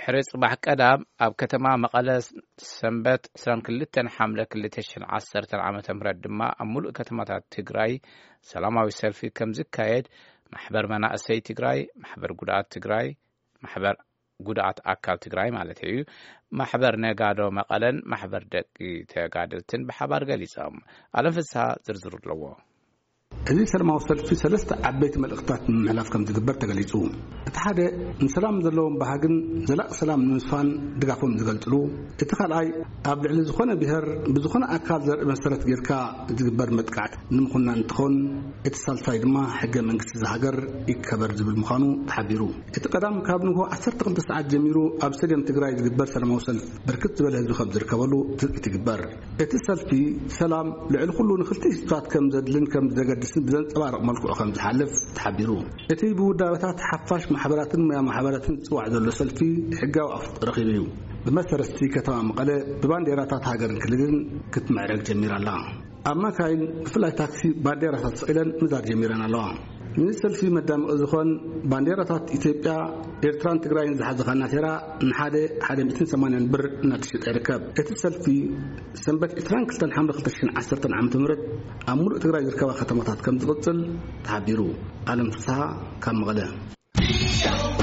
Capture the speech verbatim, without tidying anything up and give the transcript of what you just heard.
ድሕሪ ጽባሕ ቀዳም ኣብ ከተማ መቐለ ሰንበት عشرين وكلتين ሓምለ ሁለት ሺህ ዓሰርተ ዓመተ ምህረት ድማ ኣብ ሙሉእ ከተማታት ትግራይ ሰላማዊ ሰልፊ ከም ዝካየድ ማሕበር መናእሰይ ትግራይ ማሕበር ጉዳት ትግራይ ማሕበር ጉዳት ኣካል ትግራይ ማለት እዩ ማሕበር ነጋዶ መቐለን ማሕበር ደቂ ተጋደልትን ብሓባር ገሊጾም ኣለም ፍስሓ ዝርዝሩ ኣለዎ እዚ ሰላማዊ ሰልፊ ሰለስተ ዓበይቲ መልእኽትታት ምሕላፍ ከም ዝግበር ተገሊጹ እቲ ሓደ ንሰላም ዘለዎም ባህግን ዘላቕ ሰላም ንምስፋን ድጋፎም ዝገልጽሉ እቲ ካልኣይ ኣብ ልዕሊ ዝኾነ ብሄር ብዝኾነ ኣካል ዘርኢ መሰረት ጌርካ ዝግበር መጥቃዕቲ ንምኹና እንትኾን እቲ ሳልሳይ ድማ ሕገ መንግስቲ ዝሃገር ይከበር ዝብል ምዃኑ ተሓቢሩ እቲ ቀዳም ካብ ንጎ ዓሰርተ ክልተ ሰዓት ጀሚሩ ኣብ ስቴድየም ትግራይ ዝግበር ሰላማዊ ሰልፊ ብርክት ዝበለ ህዝቢ ከም ዝርከበሉ ትርኢት ይግበር እቲ ሰልፊ ሰላም ልዕሊ ኩሉ ንኽልተ ህዝብታት ከም ዘድልን ከም ዘገድስን ብዘንጸባርቕ መልክዑ ከም ዝሓልፍ ተሓቢሩ እቲ ብውዳበታት ሓፋሽ ማሕበራትን ሞያ ማሕበራትን ጽዋዕ ዘሎ ሰልፊ ሕጋዊ ኣፍት ረኺቡ እዩ ብመሰረቲ ከተማ መቐለ ብባንዴራታት ሃገርን ክልልን ክትምዕረግ ጀሚራ ኣላ ኣብ መካይን ብፍላይ ታክሲ ባንዴራታት ስኢለን ምዛር ጀሚረን ኣለዋ من سلفي مدام أزخون بانديرات إثيوبيا إيرتران تجراين زحزخنا ترى نحادة حادة مئتين ثمانين بر نتشت إركاب السلفي سنبت إيرتران كلتن حمل خلتشين عشرة عام تمرد أمور تجراي يركب ختمات كم تغطل تعبيرو على مفسها كم غدا